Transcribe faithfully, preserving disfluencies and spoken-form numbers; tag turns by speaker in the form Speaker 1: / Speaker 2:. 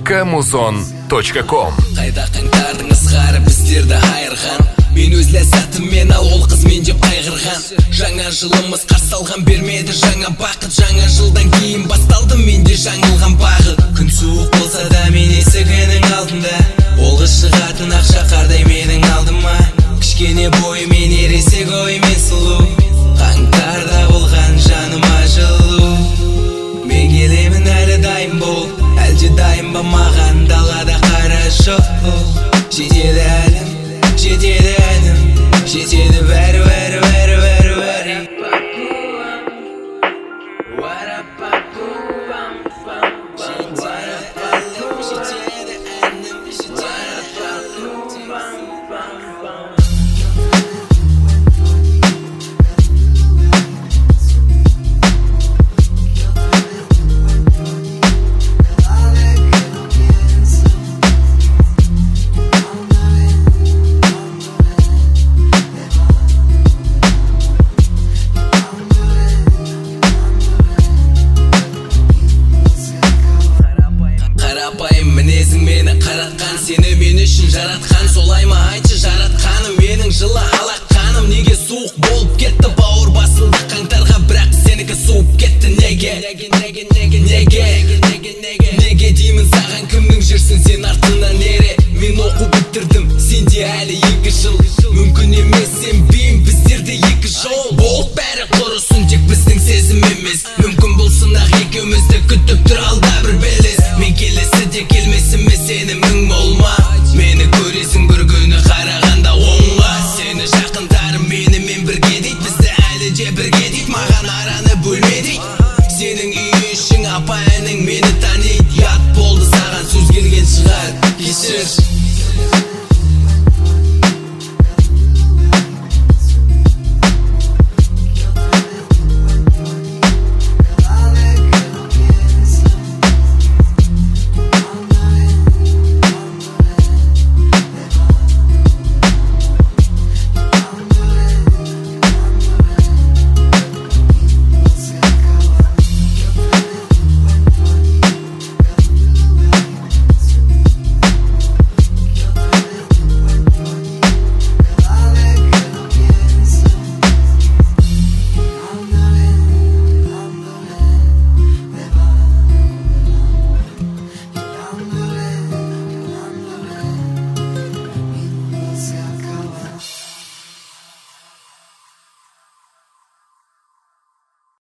Speaker 1: точка музон точка ком.
Speaker 2: Қайда қаңтардың ызғары біздерді айырған, мен өз ләззатыммен ал ол қыз мен деп айғырған. Жаңа жылымыз қарсы алған бермеді жаңа бақыт, жаңа жылдан кейін басталды менде жаңылған бағыт. Күн суық болса да мен есігінің алдында, ол қыз шығатын ақша қардай менің алдыма. Кішкене бойымен ересек оймен сұлу, қаңтарда болған жаныма жылу. Мен келемін әлі дайын бол, әлде дайын ба маған далада қара жол. Жетеді әлім, жетеді әнім, жетеді бәрі бәрі бәрі бәрі бәрі. Қарапайым мінезің мені қаратқан, сені мен үшін жаратқан. Солай ма айтшы жаратқаным, менің жылы алақаным. Неге суық болып кетті, бауыр басылды қаңтарға, бірақ сенікі суып кетті. Неге, неге, неге, неге, неге, неге, неге, неге деймін саған, кімнің жүрсің сен артынан ере. Мен оқу бітірдім, сенде әлі екі жыл. Мүмкін емес сенбеймін, біздерде екі жол. Болып бәрі құрысын, тек біздің сезім емес. Мүмкін болсын ақ екеумізді күтіп тұр алда бір белес. Мен келесі де келмесіме сенімің болма, мені көресің бір күні қарағанда оңға. Сені жақындарым менімен бірге дейді, бізді әлі де бірге дейді. Маған араны